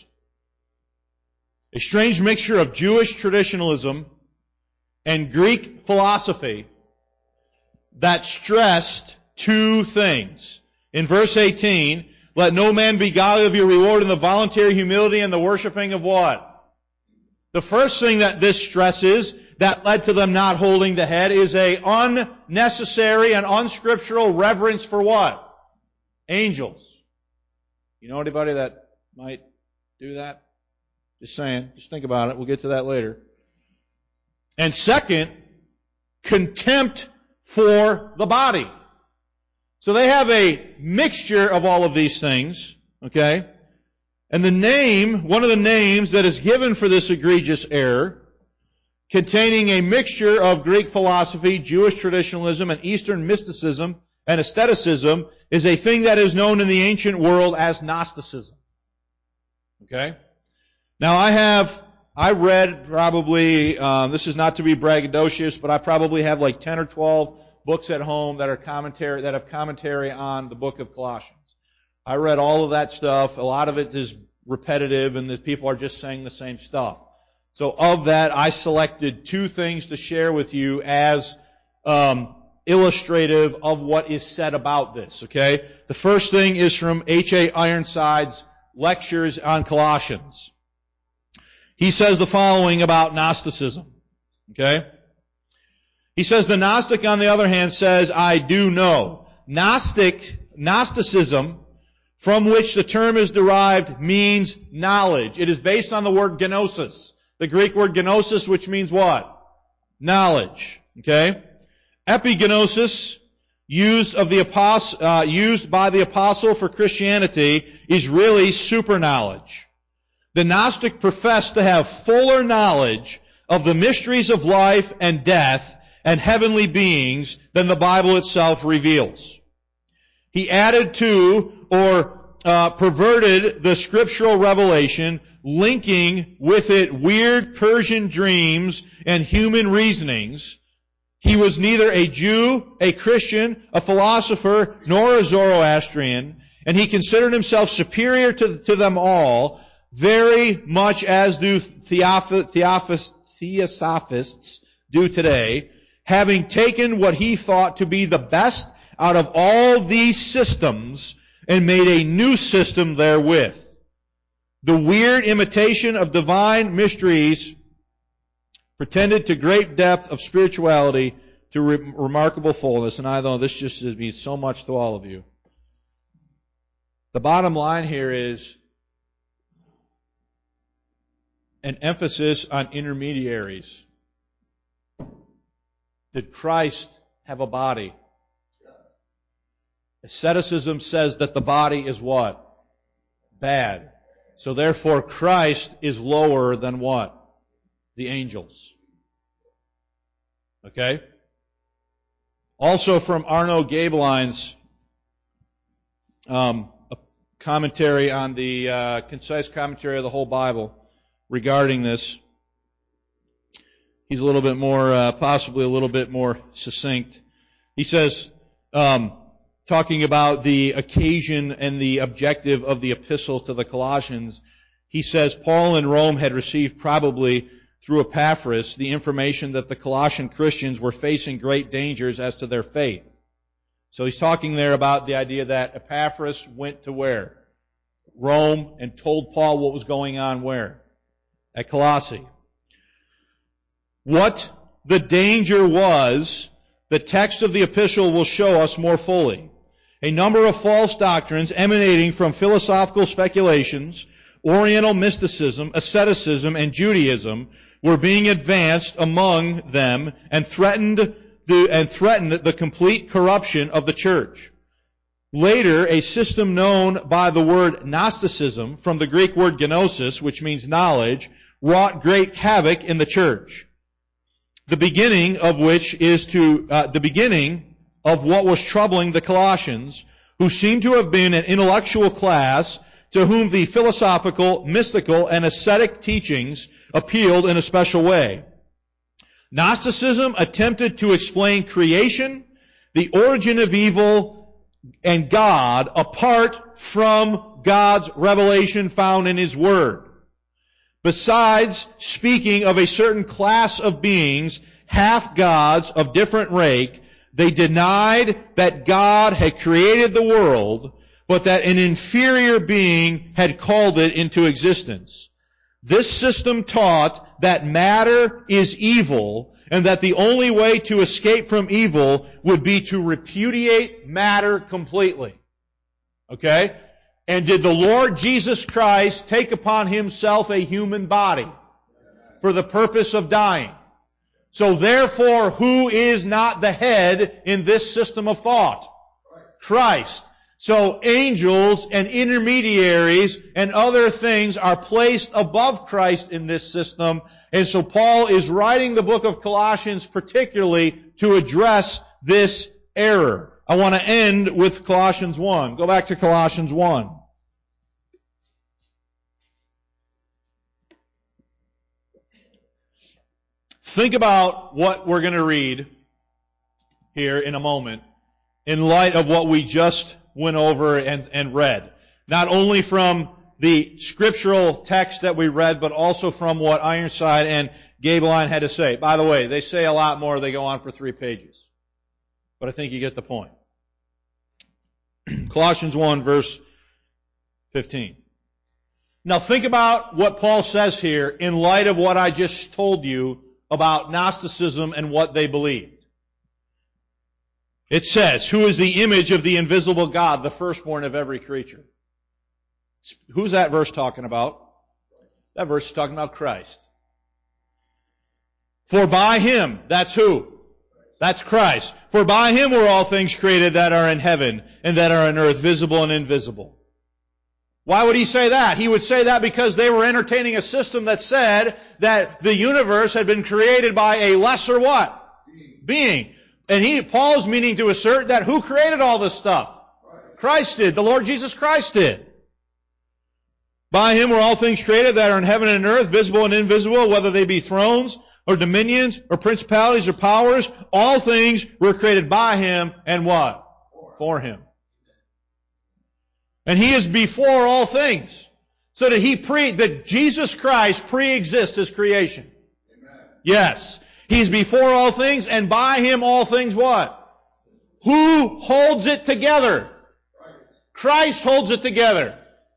A strange mixture of Jewish traditionalism and Greek philosophy that stressed two things. In verse eighteen, let no man be godly of your reward in the voluntary humility and the worshiping of what? The first thing that this stresses that led to them not holding the head is a unnecessary and unscriptural reverence for what? Angels. You know anybody that might do that? Just saying. Just think about it. We'll get to that later. And second, contempt for the body. So they have a mixture of all of these things, okay? And the name, one of the names that is given for this egregious error, containing a mixture of Greek philosophy, Jewish traditionalism, and Eastern mysticism and aestheticism, is a thing that is known in the ancient world as Gnosticism. Okay? Now I have, I read probably, um, this is not to be braggadocious, but I probably have like ten or twelve books at home that are commentary, that have commentary on the book of Colossians. I read all of that stuff. A lot of it is repetitive and the people are just saying the same stuff. So of that, I selected two things to share with you as um, illustrative of what is said about this, okay? The first thing is from H A Ironside's lectures on Colossians. He says the following about Gnosticism, okay? He says the Gnostic, on the other hand, says, I do know. Gnostic Gnosticism, from which the term is derived, means knowledge. It is based on the word gnosis. The Greek word gnosis, which means what? Knowledge. Okay? Epignosis, used of the apostle, uh, used by the apostle for Christianity, is really super knowledge. The Gnostic professed to have fuller knowledge of the mysteries of life and death and heavenly beings than the Bible itself reveals. He added to or uh, perverted the scriptural revelation, linking with it weird Persian dreams and human reasonings. He was neither a Jew, a Christian, a philosopher, nor a Zoroastrian, and he considered himself superior to, to them all, very much as do theoph- theoph- theosophists do today, having taken what he thought to be the best out of all these systems and made a new system therewith. The weird imitation of divine mysteries pretended to great depth of spirituality, to re- remarkable fullness. And I know this just means so much to all of you. The bottom line here is an emphasis on intermediaries. Did Christ have a body? Asceticism says that the body is what? Bad. So therefore Christ is lower than what? The angels. Okay? Also from Arno Gabelein's um, a commentary on the uh, concise commentary of the whole Bible regarding this. He's a little bit more, uh, possibly a little bit more succinct. He says, um, talking about the occasion and the objective of the epistle to the Colossians, he says, Paul in Rome had received probably through Epaphras the information that the Colossian Christians were facing great dangers as to their faith. So he's talking there about the idea that Epaphras went to where? Rome, and told Paul what was going on where? At Colossae. What the danger was, the text of the epistle will show us more fully. A number of false doctrines emanating from philosophical speculations, Oriental mysticism, asceticism, and Judaism were being advanced among them and threatened the, and threatened the complete corruption of the church. Later, a system known by the word Gnosticism, from the Greek word gnosis, which means knowledge, wrought great havoc in the church. The beginning of which is to, uh, the beginning of what was troubling the Colossians, who seem to have been an intellectual class to whom the philosophical, mystical, and ascetic teachings appealed in a special way. Gnosticism attempted to explain creation, the origin of evil, and God apart from God's revelation found in His Word. Besides speaking of a certain class of beings, half gods of different rank, they denied that God had created the world, but that an inferior being had called it into existence. This system taught that matter is evil, and that the only way to escape from evil would be to repudiate matter completely. Okay? And did the Lord Jesus Christ take upon Himself a human body for the purpose of dying? So therefore, who is not the head in this system of thought? Christ. So angels and intermediaries and other things are placed above Christ in this system. And so Paul is writing the book of Colossians particularly to address this error. I want to end with Colossians one. Go back to Colossians one. Think about what we're going to read here in a moment in light of what we just went over and, and read. Not only from the scriptural text that we read, but also from what Ironside and Gabelein had to say. By the way, they say a lot more. They go on for three pages. But I think you get the point. Colossians one, verse fifteen. Now think about what Paul says here in light of what I just told you about Gnosticism and what they believed. It says, who is the image of the invisible God, the firstborn of every creature. Who's that verse talking about? That verse is talking about Christ. For by Him, that's who? That's Christ. For by Him were all things created that are in heaven and that are on earth, visible and invisible. Why would he say that? He would say that because they were entertaining a system that said that the universe had been created by a lesser what? Being. And he, Paul's meaning to assert that who created all this stuff? Christ did. The Lord Jesus Christ did. By Him were all things created that are in heaven and earth, visible and invisible, whether they be thrones or dominions or principalities or powers. All things were created by Him and what? For Him. And He is before all things. So that He pre, that Jesus Christ pre-exists His creation. Amen. Yes. He's before all things, and by Him all things what? Who holds it together? Christ holds it together.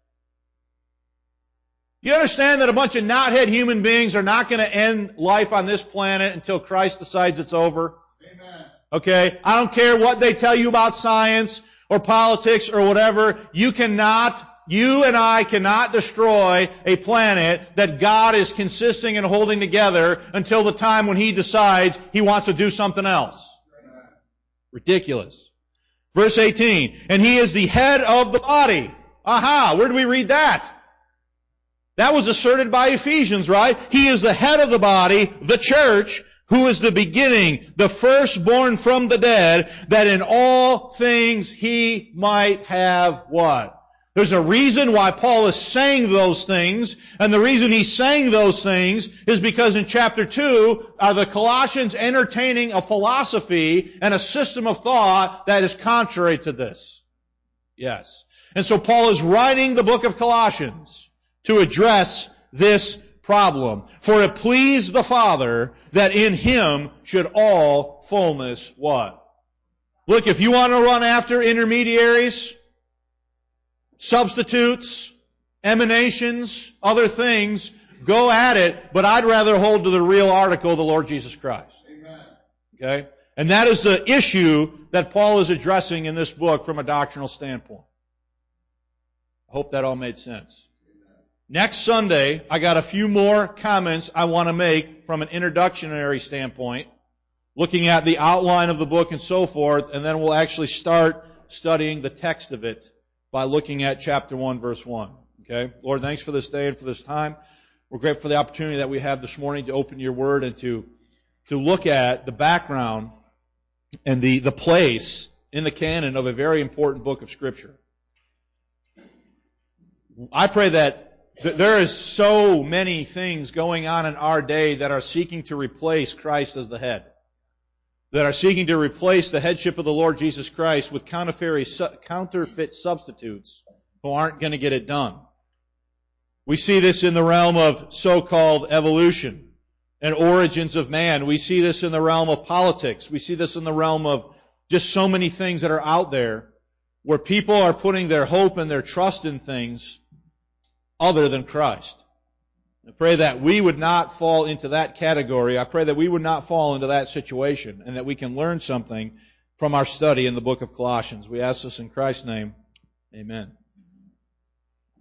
You understand that a bunch of knothead human beings are not going to end life on this planet until Christ decides it's over? Amen. Okay? I don't care what they tell you about science or politics or whatever. You cannot, you and I cannot destroy a planet that God is consisting and holding together until the time when He decides He wants to do something else. Amen. Ridiculous. Verse eighteen, and He is the head of the body. Aha, where do we read that? That was asserted by Ephesians, right? He is the head of the body, the church, who is the beginning, the firstborn from the dead, that in all things He might have what? There's a reason why Paul is saying those things, and the reason he's saying those things is because in chapter two are the Colossians entertaining a philosophy and a system of thought that is contrary to this. Yes. And so Paul is writing the book of Colossians to address this problem. For it pleased the Father that in Him should all fullness what? Look, if you want to run after intermediaries, substitutes, emanations, other things, go at it, but I'd rather hold to the real article, the Lord Jesus Christ. Amen. Okay? And that is the issue that Paul is addressing in this book from a doctrinal standpoint. I hope that all made sense. Next Sunday, I got a few more comments I want to make from an introductionary standpoint, looking at the outline of the book and so forth, and then we'll actually start studying the text of it by looking at chapter one, verse one. Okay? Lord, thanks for this day and for this time. We're grateful for the opportunity that we have this morning to open Your Word and to, to look at the background and the, the place in the canon of a very important book of Scripture. I pray that there is so many things going on in our day that are seeking to replace Christ as the head. That are seeking to replace the headship of the Lord Jesus Christ with counterfeit substitutes who aren't going to get it done. We see this in the realm of so-called evolution and origins of man. We see this in the realm of politics. We see this in the realm of just so many things that are out there where people are putting their hope and their trust in things other than Christ. I pray that we would not fall into that category. I pray that we would not fall into that situation and that we can learn something from our study in the book of Colossians. We ask this in Christ's name. Amen.